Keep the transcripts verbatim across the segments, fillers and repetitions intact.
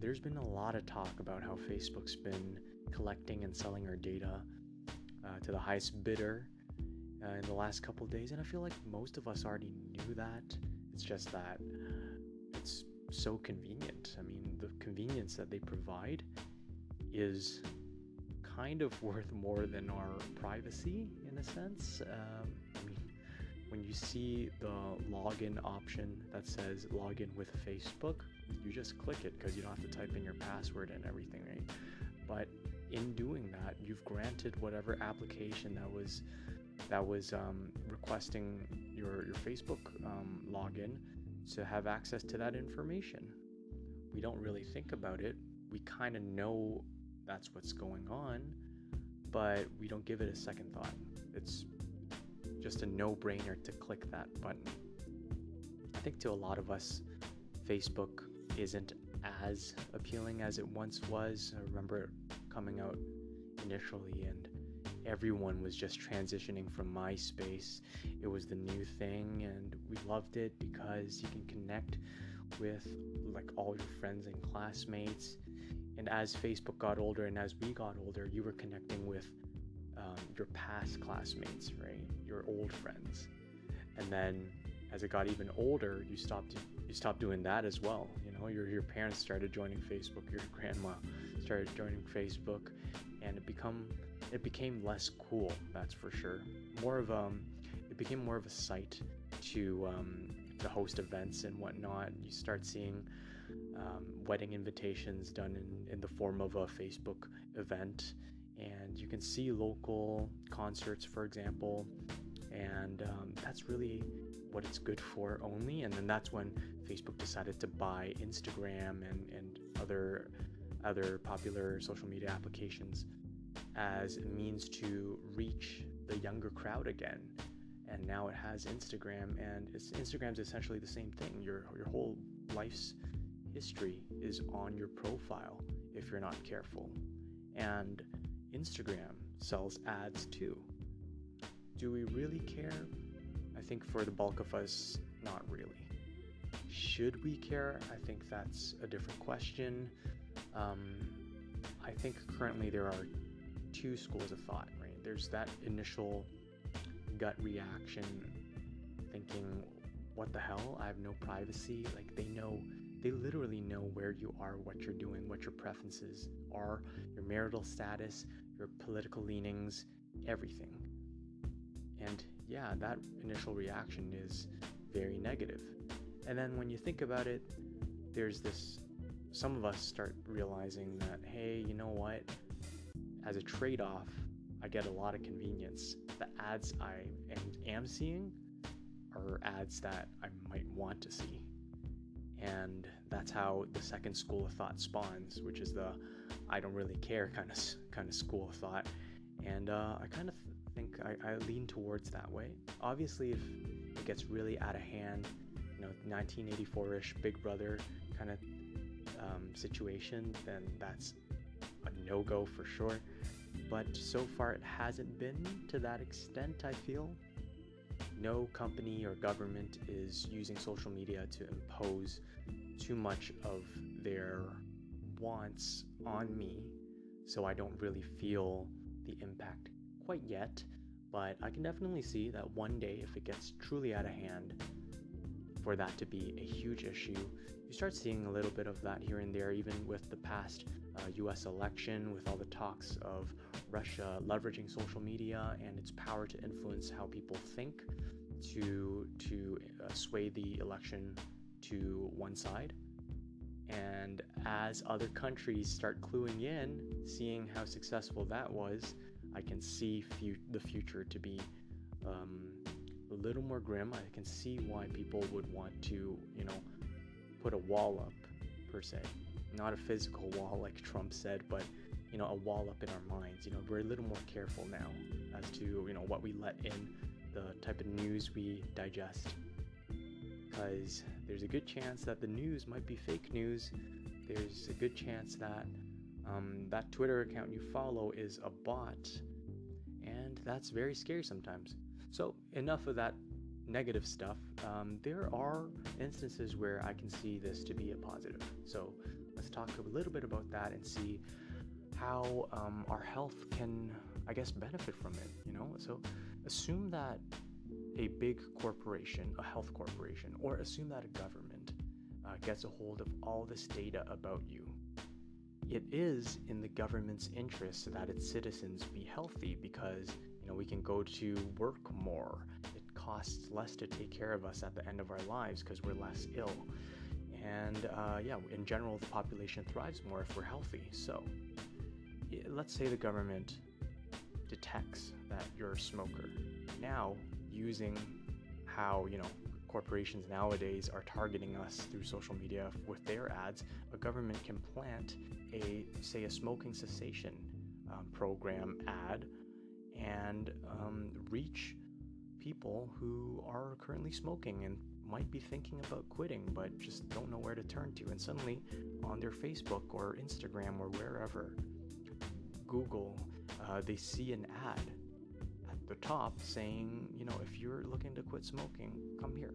there's been a lot of talk about how Facebook's been collecting and selling our data uh, to the highest bidder uh, in the last couple of days, and I feel like most of us already knew that. It's just that it's so convenient. I mean, the convenience that they provide is kind of worth more than our privacy in a sense. Um, I mean, when you see the login option that says login with Facebook, you just click it because you don't have to type in your password and everything, right? But in doing that, you've granted whatever application that was that was um, requesting your your Facebook um, login to have access to that information. We don't really think about it. We kind of know that's what's going on, but we don't give it a second thought. It's just a no-brainer to click that button. I think to a lot of us, Facebook isn't as appealing as it once was. I remember it coming out initially and everyone was just transitioning from MySpace. It was the new thing and we loved it because you can connect with like all your friends and classmates. And as Facebook got older and as we got older, you were connecting with um, your past classmates, right? Your old friends. And then as it got even older, you stopped you stopped doing that as well. You know, your your parents started joining Facebook, your grandma started joining Facebook, and it become it became less cool, that's for sure. More of um it became more of a site to um to host events and whatnot. You start seeing um, wedding invitations done in, in the form of a Facebook event, and you can see local concerts, for example, and um, that's really what it's good for only. And then that's when Facebook decided to buy Instagram and, and other other popular social media applications as a means to reach the younger crowd again. And now it has Instagram, and it's, Instagram's essentially the same thing. Your your whole life's history is on your profile if you're not careful. And Instagram sells ads too. Do we really care? I think for the bulk of us, not really. Should we care? I think that's a different question. Um, I think currently there are two schools of thought, right? There's that initial gut reaction thinking, what the hell? I have no privacy. Like they know, they literally know where you are, what you're doing, what your preferences are, your marital status, your political leanings, everything. And yeah, that initial reaction is very negative. And then when you think about it, there's this, some of us start realizing that, hey, you know what? As a trade-off, I get a lot of convenience. The ads I am, am seeing are ads that I might want to see. And that's how the second school of thought spawns, which is the I don't really care kind of kind of school of thought. And uh, I kind of think I, I lean towards that way. Obviously, if it gets really out of hand, you know, nineteen eighty-four-ish Big Brother kind of um, situation, then that's a no-go for sure. But so far it hasn't been to that extent, I feel. No company or government is using social media to impose too much of their wants on me, so I don't really feel the impact quite yet. But I can definitely see that one day, if it gets truly out of hand, for that to be a huge issue. You start seeing a little bit of that here and there, even with the past uh, U S election, with all the talks of Russia leveraging social media and its power to influence how people think to to uh, sway the election to one side. And as other countries start cluing in, seeing how successful that was, I can see fu- the future to be um, a little more grim. I can see why people would want to, you know, put a wall up, per se. Not a physical wall like Trump said, but, you know, a wall up in our minds. You know, we're a little more careful now as to, you know, what we let in, the type of news we digest. Because there's a good chance that the news might be fake news. There's a good chance that um, that Twitter account you follow is a bot. And that's very scary sometimes. So enough of that negative stuff. Um, there are instances where I can see this to be a positive. So let's let's talk a little bit about that and see how um, our health can, I guess, benefit from it. You know, so assume that a big corporation, a health corporation, or assume that a government uh, gets a hold of all this data about you. It is in the government's interest that its citizens be healthy because, you know, we can go to work more. It costs less to take care of us at the end of our lives because we're less ill. And uh, yeah, in general, the population thrives more if we're healthy. So let's say the government detects that you're a smoker. Now, using how, you know, corporations nowadays are targeting us through social media with their ads, a government can plant a, say, a smoking cessation um, program ad and um, reach people who are currently smoking and might be thinking about quitting but just don't know where to turn to. And suddenly on their Facebook or Instagram or wherever, Google, uh, they see an ad at the top saying, you know, if you're looking to quit smoking, come here.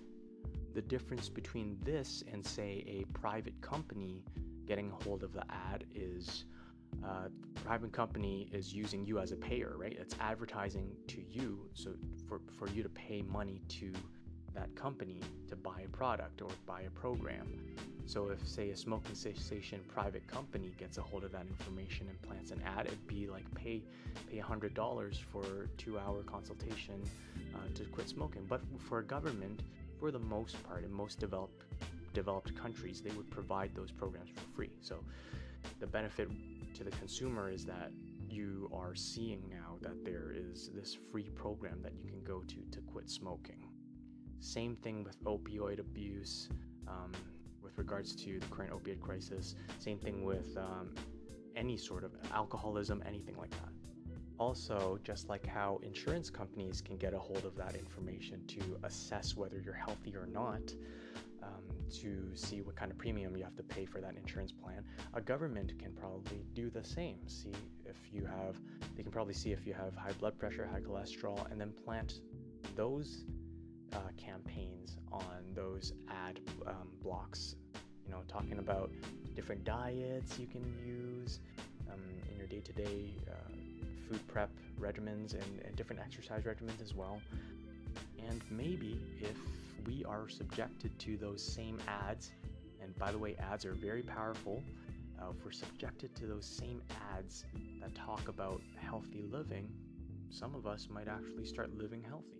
The difference between this and, say, a private company getting a hold of the ad is uh, the private company is using you as a payer, right? It's advertising to you, so for, for you to pay money to that company to buy a product or buy a program. So if, say, a smoking cessation private company gets a hold of that information and plants an ad, it'd be like pay pay one hundred dollars for a two-hour consultation uh, to quit smoking. But for a government, for the most part, in most developed developed countries, they would provide those programs for free. So the benefit to the consumer is that you are seeing now that there is this free program that you can go to to quit smoking. Same thing with opioid abuse, um, with regards to the current opiate crisis. Same thing with um, any sort of alcoholism, anything like that. Also, just like how insurance companies can get a hold of that information to assess whether you're healthy or not, um, to see what kind of premium you have to pay for that insurance plan, a government can probably do the same. See if you have, they can probably see if you have high blood pressure, high cholesterol, and then plant those uh, campaigns on those ad um, blocks, you know, talking about different diets you can use um, in your day-to-day uh, food prep regimens and, and different exercise regimens as well. And maybe if we are subjected to those same ads, and by the way, ads are very powerful, uh, if we're subjected to those same ads that talk about healthy living, some of us might actually start living healthy.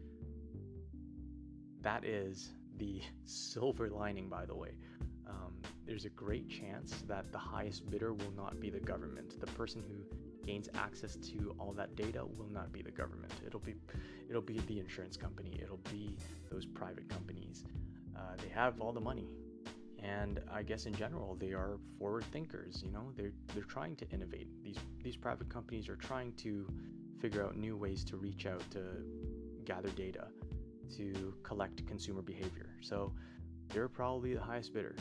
That is the silver lining, by the way. Um, there's a great chance that the highest bidder will not be the government. The person who gains access to all that data will not be the government. It'll be, it'll be the insurance company. It'll be those private companies. Uh, they have all the money, and I guess in general they are forward thinkers. You know, they're they're trying to innovate. These these private companies are trying to figure out new ways to reach out, to gather data, to collect consumer behavior. So they're probably the highest bidder.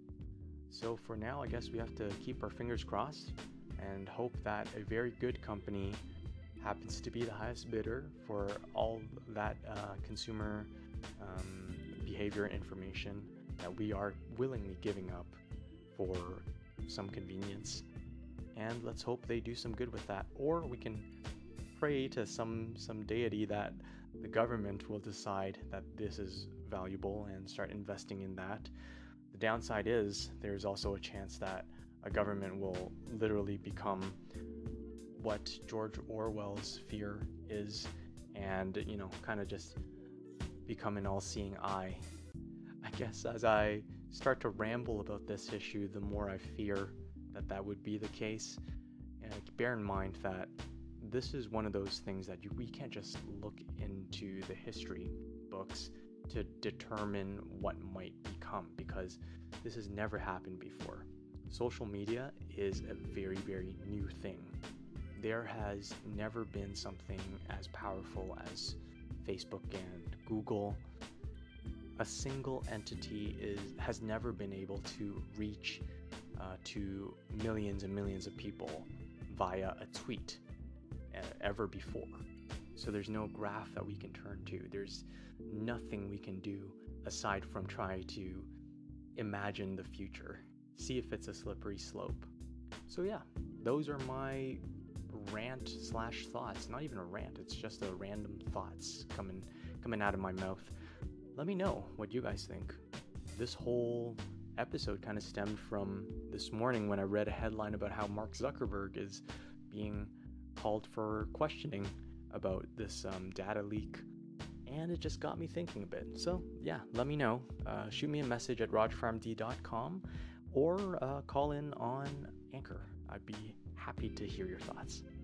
So for now, I guess we have to keep our fingers crossed and hope that a very good company happens to be the highest bidder for all that uh, consumer um, behavior information that we are willingly giving up for some convenience. And let's hope they do some good with that. Or we can pray to some some deity that the government will decide that this is valuable and start investing in that. The downside is there's also a chance that a government will literally become what George Orwell's fear is, and, you know, kind of just become an all-seeing eye. I guess as I start to ramble about this issue, the more I fear that that would be the case. And bear in mind that this is one of those things that you, we can't just look into the history books to determine what might become, because this has never happened before. Social media is a very, very new thing. There has never been something as powerful as Facebook and Google. A single entity is has never been able to reach uh, to millions and millions of people via a tweet uh, ever before. So there's no graph that we can turn to. There's nothing we can do aside from try to imagine the future. see if it's a slippery slope. So yeah, those are my rant slash thoughts. Not even a rant, it's just a random thoughts coming coming out of my mouth. Let me know what you guys think. This whole episode kind of stemmed from this morning when I read a headline about how Mark Zuckerberg is being called for questioning about this um, data leak, and it just got me thinking a bit. So yeah, let me know. Uh, shoot me a message at roger farm d dot com or uh, call in on Anchor. I'd be happy to hear your thoughts.